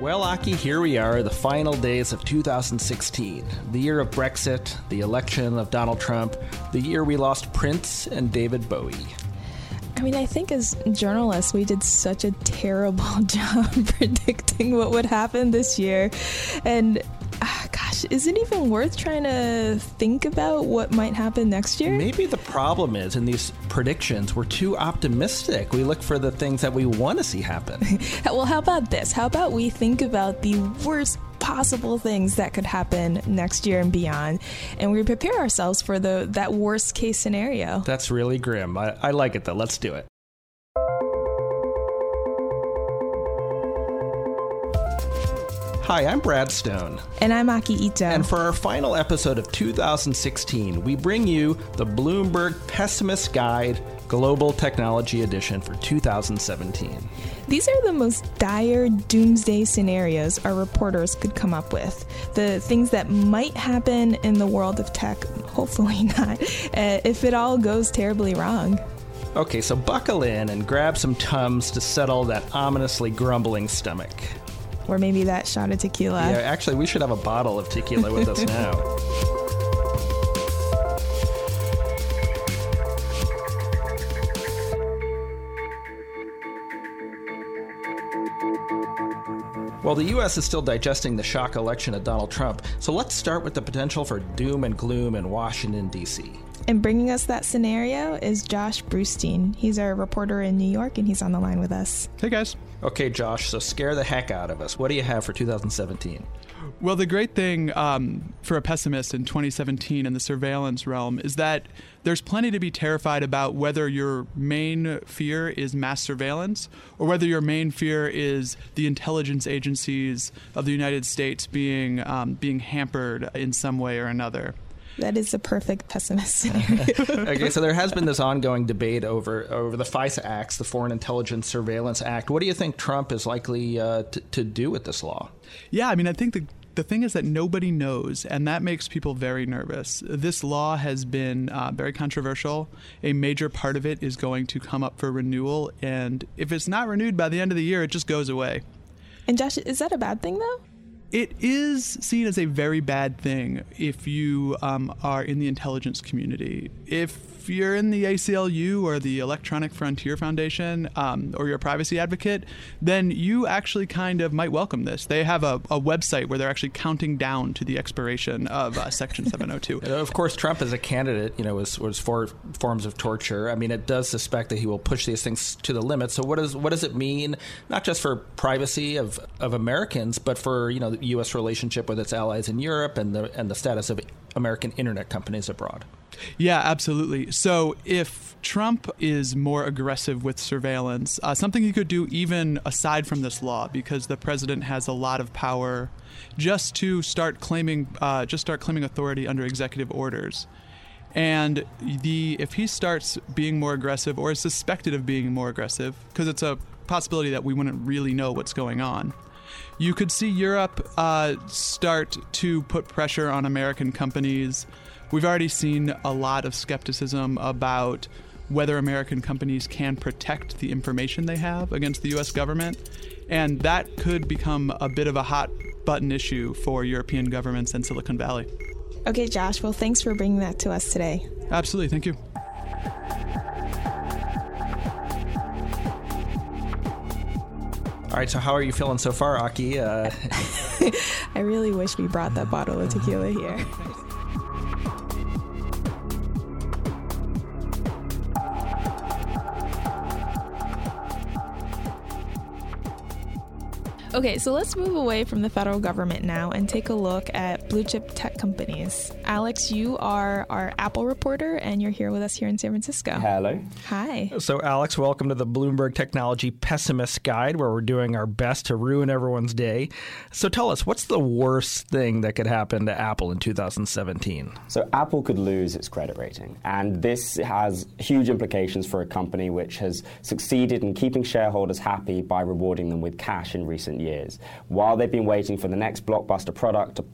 Well, Aki, here we are, the final days of 2016, the year of Brexit, the election of Donald Trump, the year we lost Prince and David Bowie. I mean, I think as journalists, we did such a terrible job predicting what would happen this year. And gosh, is it even worth trying to think about what might happen next year? Maybe the problem is in these predictions, we're too optimistic. We look for the things that we want to see happen. Well, how about this? How about we think about the worst possible things that could happen next year and beyond, and we prepare ourselves for that worst case scenario. That's really grim. I like it, though. Let's do it. Hi, I'm Brad Stone. And I'm Aki Ito. And for our final episode of 2016, we bring you the Bloomberg Pessimist Guide Global Technology Edition for 2017. These are the most dire doomsday scenarios our reporters could come up with. The things that might happen in the world of tech, hopefully not, if it all goes terribly wrong. Okay, so buckle in and grab some Tums to settle that ominously grumbling stomach. Or maybe that shot of tequila. Yeah, actually, we should have a bottle of tequila with us now. Well, the U.S. is still digesting the shock election of Donald Trump, so let's start with the potential for doom and gloom in Washington, D.C. And bringing us that scenario is Josh Brustein. He's our reporter in New York, and he's on the line with us. Hey, guys. Okay, Josh, so scare the heck out of us. What do you have for 2017? Well, the great thing for a pessimist in 2017 in the surveillance realm is that there's plenty to be terrified about whether your main fear is mass surveillance or whether your main fear is the intelligence agencies of the United States being hampered in some way or another. That is the perfect pessimist scenario. Okay, so there has been this ongoing debate over the FISA Acts, the Foreign Intelligence Surveillance Act. What do you think Trump is likely to do with this law? Yeah, I mean, I think the thing is that nobody knows, and that makes people very nervous. This law has been very controversial. A major part of it is going to come up for renewal, and if it's not renewed by the end of the year, it just goes away. And Josh, is that a bad thing, though? It is seen as a very bad thing if you are in the intelligence community. If you're in the ACLU or the Electronic Frontier Foundation or you're a privacy advocate, then you actually kind of might welcome this. They have a website where they're actually counting down to the expiration of Section 702. Of course, Trump as a candidate, was for forms of torture. I mean, it does suspect that he will push these things to the limit. So what does it mean, not just for privacy of Americans, but for, the U.S. relationship with its allies in Europe and the status of American internet companies abroad? Yeah, absolutely. So if Trump is more aggressive with surveillance, something he could do even aside from this law, because the president has a lot of power, just to start claiming authority under executive orders. And if he starts being more aggressive or is suspected of being more aggressive, because it's a possibility that we wouldn't really know what's going on, you could see Europe start to put pressure on American companies. We've already seen a lot of skepticism about whether American companies can protect the information they have against the U.S. government, and that could become a bit of a hot button issue for European governments and Silicon Valley. Okay, Josh, well, thanks for bringing that to us today. Absolutely, thank you. All right, so how are you feeling so far, Aki? I really wish we brought that bottle of tequila here. Okay, so let's move away from the federal government now and take a look at blue chip tech companies. Alex, you are our Apple reporter, and you're here with us here in San Francisco. Hello. Hi. So, Alex, welcome to the Bloomberg Technology Pessimist Guide, where we're doing our best to ruin everyone's day. So tell us, what's the worst thing that could happen to Apple in 2017? So Apple could lose its credit rating, and this has huge implications for a company which has succeeded in keeping shareholders happy by rewarding them with cash in recent years. While they've been waiting for the next blockbuster product to plump up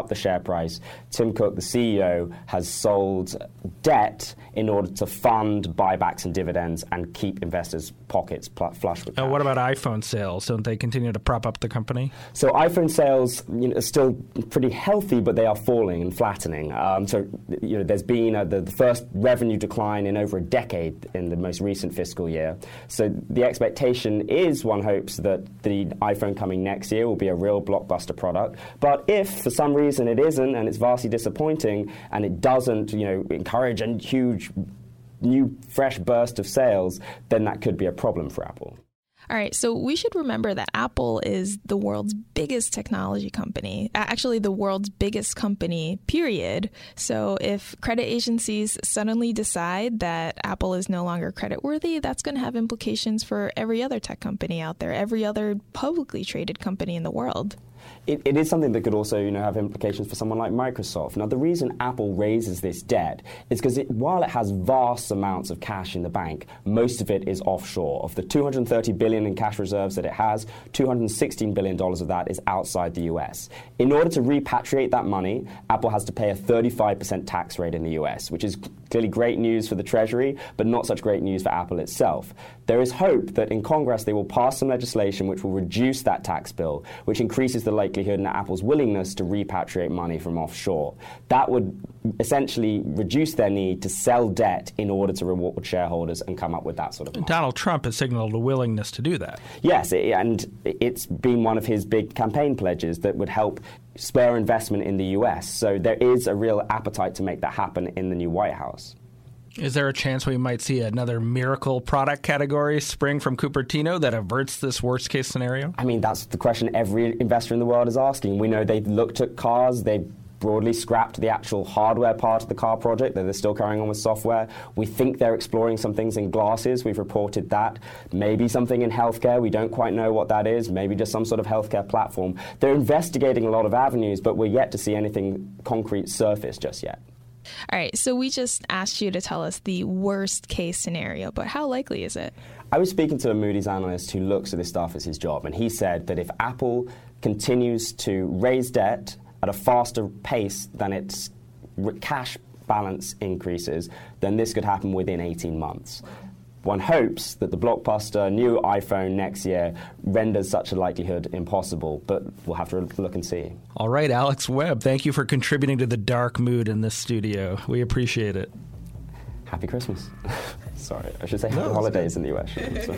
up the share price. Tim Cook, the CEO, has sold debt in order to fund buybacks and dividends and keep investors' pockets flush with cash. What about iPhone sales? Don't they continue to prop up the company? So iPhone sales are still pretty healthy, but they are falling and flattening. There's been the first revenue decline in over a decade in the most recent fiscal year. So the expectation is, one hopes, that the iPhone coming next year will be a real blockbuster product. But if for some reason it isn't, and it's vastly disappointing, and it doesn't encourage a huge new fresh burst of sales, then that could be a problem for Apple. All right, so we should remember that Apple is the world's biggest technology company, actually the world's biggest company, period. So if credit agencies suddenly decide that Apple is no longer creditworthy, that's going to have implications for every other tech company out there, every other publicly traded company in the world. It is something that could also, have implications for someone like Microsoft. Now, the reason Apple raises this debt is because while it has vast amounts of cash in the bank, most of it is offshore. Of the $230 billion in cash reserves that it has, $216 billion of that is outside the US. In order to repatriate that money, Apple has to pay a 35% tax rate in the US, which is clearly great news for the Treasury, but not such great news for Apple itself. There is hope that in Congress they will pass some legislation which will reduce that tax bill, which increases the likelihood in Apple's willingness to repatriate money from offshore. That would essentially reduce their need to sell debt in order to reward shareholders and come up with that sort of money. Donald Trump has signaled a willingness to do that. Yes, and it's been one of his big campaign pledges that would help spur investment in the US. So there is a real appetite to make that happen in the new White House. Is there a chance we might see another miracle product category spring from Cupertino that averts this worst-case scenario? I mean, that's the question every investor in the world is asking. We know they've looked at cars. They broadly scrapped the actual hardware part of the car project, though they're still carrying on with software. We think they're exploring some things in glasses. We've reported that. Maybe something in healthcare. We don't quite know what that is. Maybe just some sort of healthcare platform. They're investigating a lot of avenues, but we're yet to see anything concrete surface just yet. All right, so we just asked you to tell us the worst case scenario, but how likely is it? I was speaking to a Moody's analyst who looks at this stuff as his job, and he said that if Apple continues to raise debt at a faster pace than its cash balance increases, then this could happen within 18 months. One hopes that the blockbuster new iPhone next year renders such a likelihood impossible, but we'll have to look and see. All right, Alex Webb, thank you for contributing to the dark mood in this studio. We appreciate it. Happy Christmas. Sorry, I should say happy holidays in the US.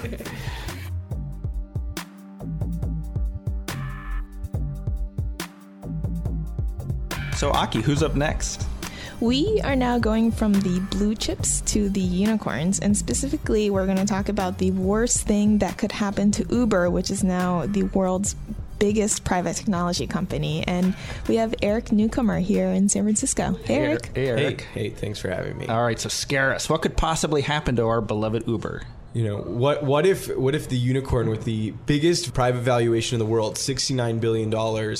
So, Aki, who's up next? We are now going from the blue chips to the unicorns, and specifically we're going to talk about the worst thing that could happen to Uber, which is now the world's biggest private technology company. And we have Eric Newcomer here in San Francisco. Hey, Eric. Hey, Eric. Hey, thanks for having me. All right, so scare us. What could possibly happen to our beloved Uber? What if the unicorn with the biggest private valuation in the world, $69 billion,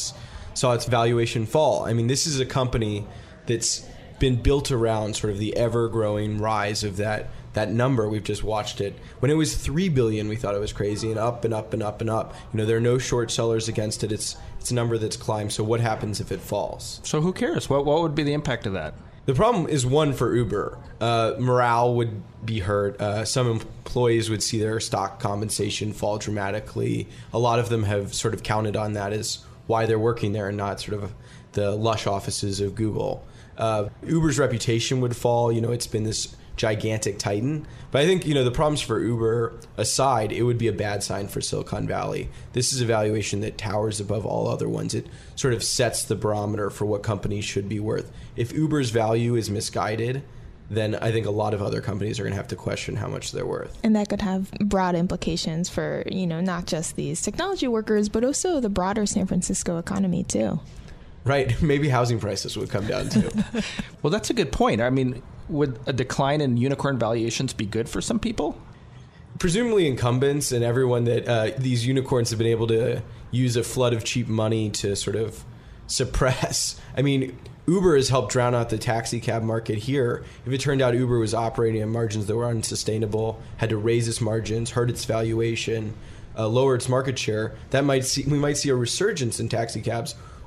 saw its valuation fall? I mean, this is a company that's been built around sort of the ever-growing rise of that number. We've just watched it. When it was $3 billion, we thought it was crazy, and up and up and up and up. There are no short sellers against it. It's a number that's climbed. So what happens if it falls? So who cares? What would be the impact of that? The problem is one for Uber. Morale would be hurt. Some employees would see their stock compensation fall dramatically. A lot of them have sort of counted on that as why they're working there and not sort of the lush offices of Google. Uber's reputation would fall. It's been this gigantic titan. But I think, the problems for Uber aside, it would be a bad sign for Silicon Valley. This is a valuation that towers above all other ones. It sort of sets the barometer for what companies should be worth. If Uber's value is misguided, then I think a lot of other companies are going to have to question how much they're worth. And that could have broad implications for, not just these technology workers, but also the broader San Francisco economy, too. Right. Maybe housing prices would come down, too. Well, that's a good point. I mean, would a decline in unicorn valuations be good for some people? Presumably incumbents and everyone that these unicorns have been able to use a flood of cheap money to sort of suppress. I mean, Uber has helped drown out the taxi cab market here. If it turned out Uber was operating at margins that were unsustainable, had to raise its margins, hurt its valuation, lower its market share, we might see a resurgence in taxi cabs.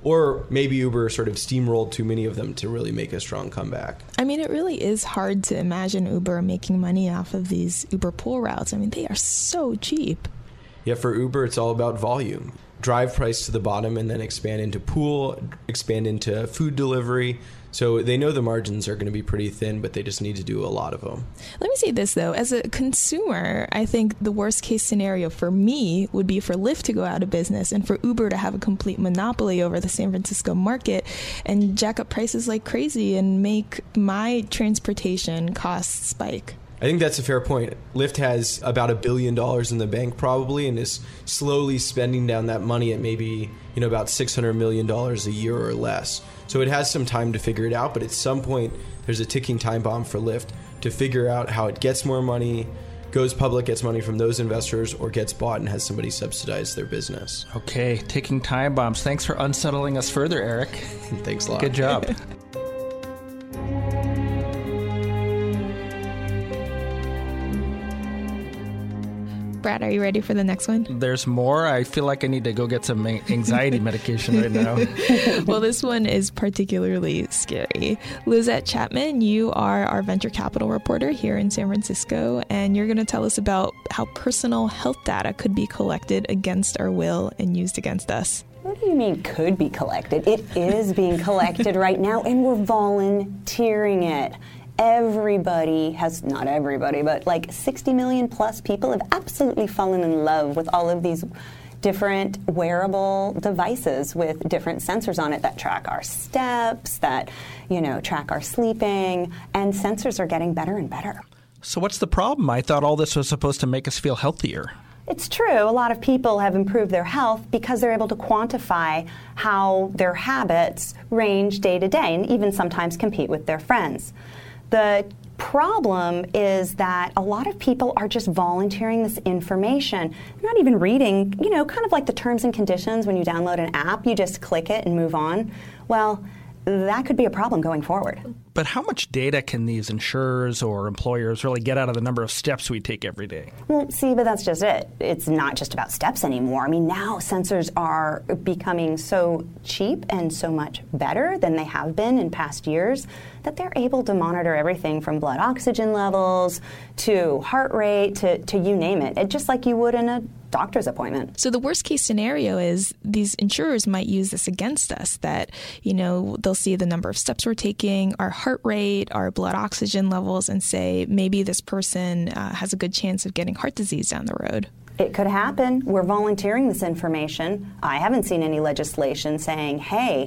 Or maybe Uber sort of steamrolled too many of them to really make a strong comeback. I mean, it really is hard to imagine Uber making money off of these Uber pool routes. I mean, they are so cheap. Yeah, for Uber, it's all about volume. Drive price to the bottom and then expand into pool, expand into food delivery. So they know the margins are going to be pretty thin, but they just need to do a lot of them. Let me say this, though. As a consumer, I think the worst case scenario for me would be for Lyft to go out of business and for Uber to have a complete monopoly over the San Francisco market and jack up prices like crazy and make my transportation costs spike. I think that's a fair point. Lyft has about $1 billion in the bank probably and is slowly spending down that money at maybe, about $600 million a year or less. So it has some time to figure it out, but at some point there's a ticking time bomb for Lyft to figure out how it gets more money, goes public, gets money from those investors, or gets bought and has somebody subsidize their business. Okay, ticking time bombs. Thanks for unsettling us further, Eric. Thanks a lot. Good job. Brad, are you ready for the next one? There's more. I feel like I need to go get some anxiety medication right now. Well, this one is particularly scary. Lizette Chapman, you are our venture capital reporter here in San Francisco, and you're going to tell us about how personal health data could be collected against our will and used against us. What do you mean could be collected? It is being collected right now, and we're volunteering it. Everybody has, not everybody, but like 60 million plus people have absolutely fallen in love with all of these different wearable devices with different sensors on it that track our steps, that, track our sleeping, and sensors are getting better and better. So what's the problem? I thought all this was supposed to make us feel healthier. It's true. A lot of people have improved their health because they're able to quantify how their habits range day to day and even sometimes compete with their friends. The problem is that a lot of people are just volunteering this information. They're not even reading, kind of like the terms and conditions when you download an app, you just click it and move on. Well, that could be a problem going forward. But how much data can these insurers or employers really get out of the number of steps we take every day? Well, see, but that's just it. It's not just about steps anymore. I mean, now sensors are becoming so cheap and so much better than they have been in past years that they're able to monitor everything from blood oxygen levels to heart rate to you name it, just like you would in a doctor's appointment. So the worst case scenario is these insurers might use this against us, that, they'll see the number of steps we're taking, our heart rate, our blood oxygen levels, and say maybe this person has a good chance of getting heart disease down the road. It could happen. We're volunteering this information. I haven't seen any legislation saying, hey,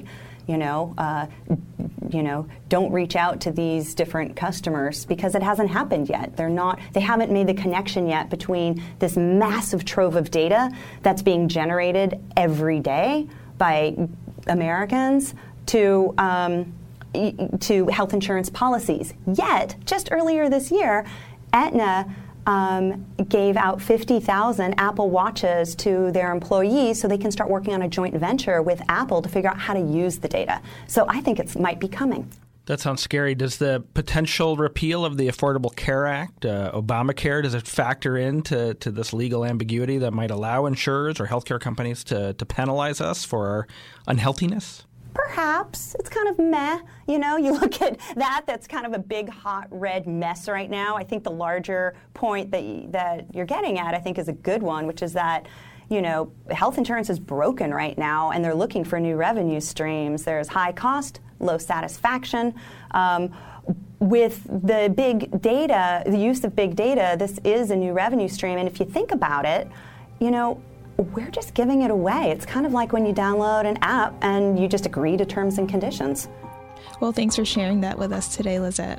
don't reach out to these different customers, because it hasn't happened yet. They haven't made the connection yet between this massive trove of data that's being generated every day by Americans to health insurance policies. Yet, just earlier this year, Aetna gave out 50,000 Apple Watches to their employees so they can start working on a joint venture with Apple to figure out how to use the data. So I think it might be coming. That sounds scary. Does the potential repeal of the Affordable Care Act, Obamacare, does it factor into this legal ambiguity that might allow insurers or healthcare companies to penalize us for our unhealthiness? Perhaps. It's kind of meh. You look at that's kind of a big, hot, red mess right now. I think the larger point that you're getting at, I think, is a good one, which is that, health insurance is broken right now, and they're looking for new revenue streams. There's high cost, low satisfaction. With the big data, the use of big data, this is a new revenue stream. And if you think about it, we're just giving it away. It's kind of like when you download an app and you just agree to terms and conditions. Well, thanks for sharing that with us today, Lizette.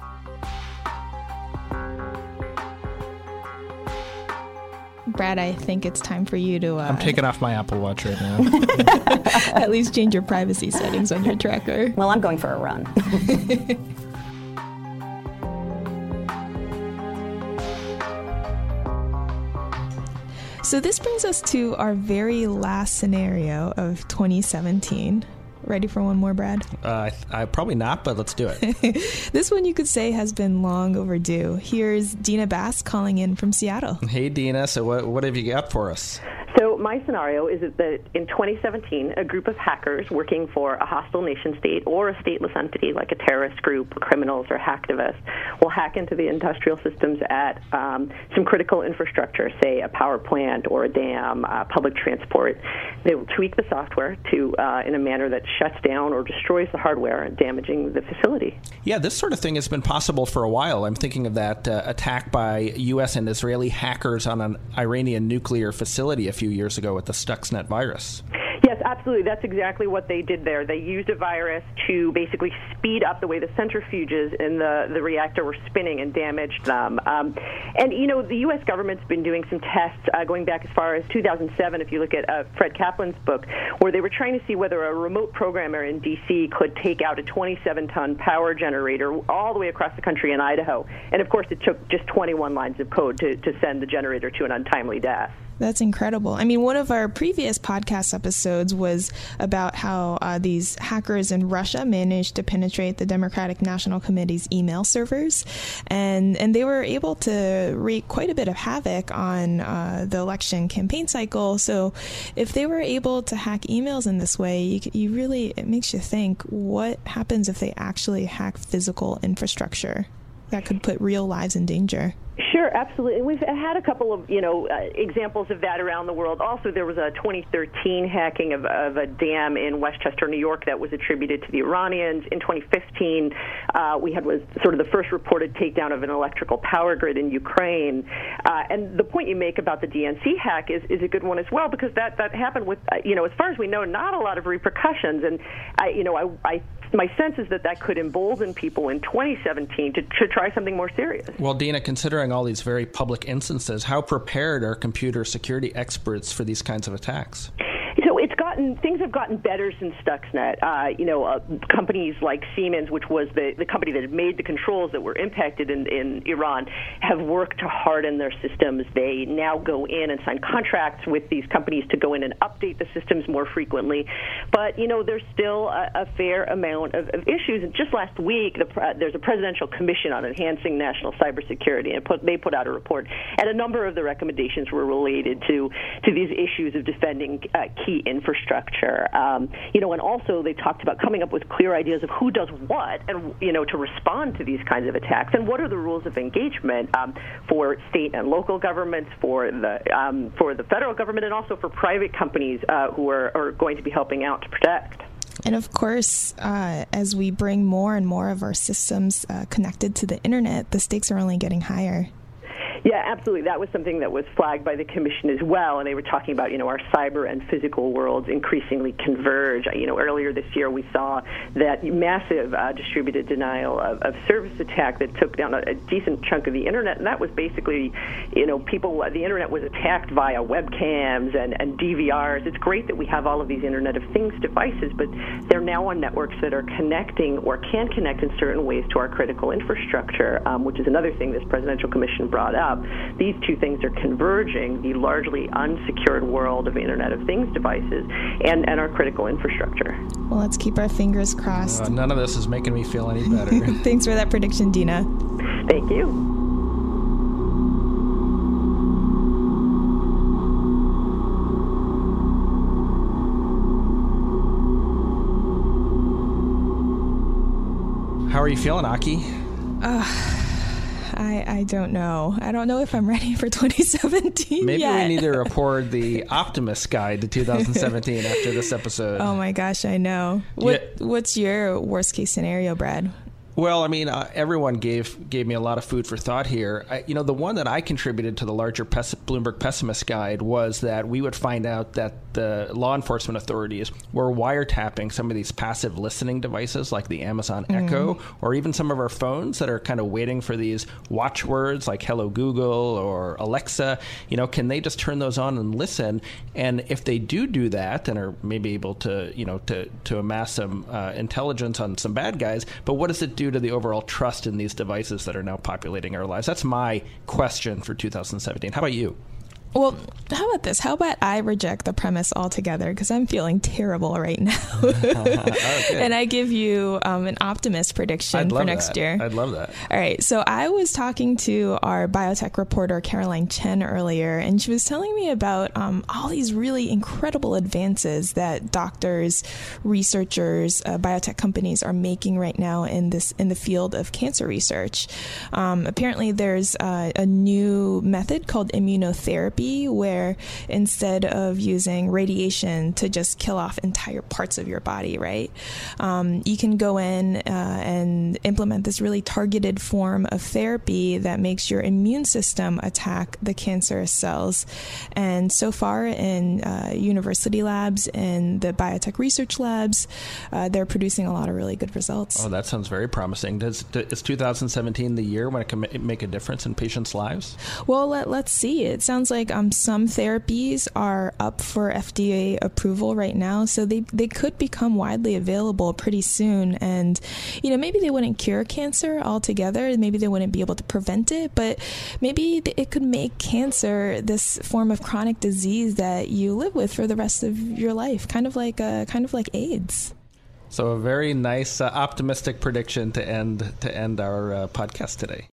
Brad, I think it's time for you to... I'm taking off my Apple Watch right now. At least change your privacy settings on your tracker. Well, I'm going for a run. So this brings us to our very last scenario of 2017. Ready for one more, Brad? I probably not, but let's do it. This one you could say has been long overdue. Here's Dina Bass calling in from Seattle. Hey, Dina. So what have you got for us? So my scenario is that in 2017, a group of hackers working for a hostile nation state or a stateless entity like a terrorist group, criminals, or hacktivists will hack into the industrial systems at some critical infrastructure, say a power plant or a dam, public transport. They will tweak the software to in a manner that shuts down or destroys the hardware, damaging the facility. Yeah, this sort of thing has been possible for a while. I'm thinking of that attack by U.S. and Israeli hackers on an Iranian nuclear facility a few years ago with the Stuxnet virus. Yes, absolutely. That's exactly what they did there. They used a virus to basically speed up the way the centrifuges in the reactor were spinning and damaged them. And, you know, the U.S. government's been doing some tests going back as far as 2007, if you look at Fred Kaplan's book, where they were trying to see whether a remote programmer in D.C. could take out a 27-ton power generator all the way across the country in Idaho. And, of course, it took just 21 lines of code to send the generator to an untimely death. That's incredible. I mean, one of our previous podcast episodes was about how these hackers in Russia managed to penetrate the Democratic National Committee's email servers, and they were able to wreak quite a bit of havoc on the election campaign cycle. So if they were able to hack emails in this way, it makes you think, what happens if they actually hack physical infrastructure? That could put real lives in danger. Sure, absolutely. And we've had a couple of, examples of that around the world. Also, there was a 2013 hacking of a dam in Westchester, New York, that was attributed to the Iranians. In 2015, we had was sort of the first reported takedown of an electrical power grid in Ukraine. And the point you make about the DNC hack is a good one as well, because that happened with, as far as we know, not a lot of repercussions. And my sense is that could embolden people in 2017 to try something more serious. Well, Dina, considering all these very public instances, how prepared are computer security experts for these kinds of attacks? So things have gotten better since Stuxnet. Companies like Siemens, which was the company that had made the controls that were impacted in Iran, have worked to harden their systems. They now go in and sign contracts with these companies to go in and update the systems more frequently. But, there's still a fair amount of issues. And just last week, there's a presidential commission on enhancing national cybersecurity, and they put out a report. And a number of the recommendations were related to these issues of defending key infrastructure. And also they talked about coming up with clear ideas of who does what and, to respond to these kinds of attacks, and what are the rules of engagement for state and local governments, for the federal government, and also for private companies who are going to be helping out to protect. And of course, as we bring more and more of our systems connected to the internet, the stakes are only getting higher. Yeah, absolutely. That was something that was flagged by the Commission as well, and they were talking about, our cyber and physical worlds increasingly converge. Earlier this year we saw that massive distributed denial of service attack that took down a decent chunk of the internet, and that was basically, the internet was attacked via webcams and DVRs. It's great that we have all of these Internet of Things devices, but they're now on networks that are connecting or can connect in certain ways to our critical infrastructure, which is another thing this Presidential Commission brought up. These two things are converging, the largely unsecured world of Internet of Things devices and our critical infrastructure. Well, let's keep our fingers crossed. None of this is making me feel any better. Thanks for that prediction, Dina. Thank you. How are you feeling, Aki? I don't know. I don't know if I'm ready for 2017 Maybe yet. we need to report the Optimist Guide to 2017 after this episode. Oh my gosh, I know. What's your worst case scenario, Brad? Well, everyone gave me a lot of food for thought here. The one that I contributed to the larger Bloomberg Pessimist Guide was that we would find out that the law enforcement authorities were wiretapping some of these passive listening devices like the Amazon Echo, or even some of our phones that are kind of waiting for these watchwords like Hello Google or Alexa. Can they just turn those on and listen? And if they do that, and are maybe able to, to amass some intelligence on some bad guys, but what does it do to the overall trust in these devices that are now populating our lives? That's my question for 2017. How about you? Well, how about this? How about I reject the premise altogether because I'm feeling terrible right now. And I give you an optimist prediction for next year. I'd love that. All right. So I was talking to our biotech reporter, Caroline Chen, earlier, and she was telling me about all these really incredible advances that doctors, researchers, biotech companies are making right now in the field of cancer research. Apparently, there's a new method called immunotherapy, where instead of using radiation to just kill off entire parts of your body, right, you can go in and implement this really targeted form of therapy that makes your immune system attack the cancerous cells. And so far in university labs and the biotech research labs, they're producing a lot of really good results. Oh, that sounds very promising. Is 2017 the year when it can make a difference in patients' lives? Well, let's see. It sounds like some therapies are up for FDA approval right now, so they could become widely available pretty soon. And, maybe they wouldn't cure cancer altogether. Maybe they wouldn't be able to prevent it, but maybe it could make cancer this form of chronic disease that you live with for the rest of your life, kind of like AIDS. So a very nice, optimistic prediction to end our podcast today.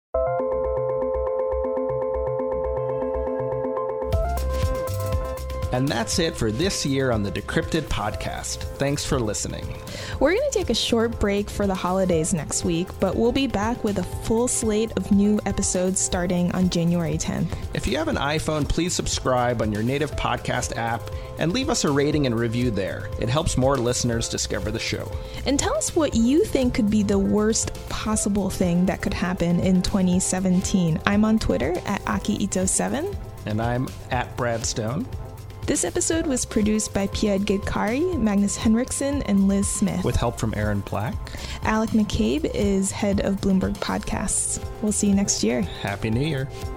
And that's it for this year on the Decrypted Podcast. Thanks for listening. We're going to take a short break for the holidays next week, but we'll be back with a full slate of new episodes starting on January 10th. If you have an iPhone, please subscribe on your native podcast app and leave us a rating and review there. It helps more listeners discover the show. And tell us what you think could be the worst possible thing that could happen in 2017. I'm on Twitter at AkiIto7. And I'm at Brad Stone. This episode was produced by Pied Gidkari, Magnus Henriksen, and Liz Smith. With help from Aaron Black. Alec McCabe is head of Bloomberg Podcasts. We'll see you next year. Happy New Year.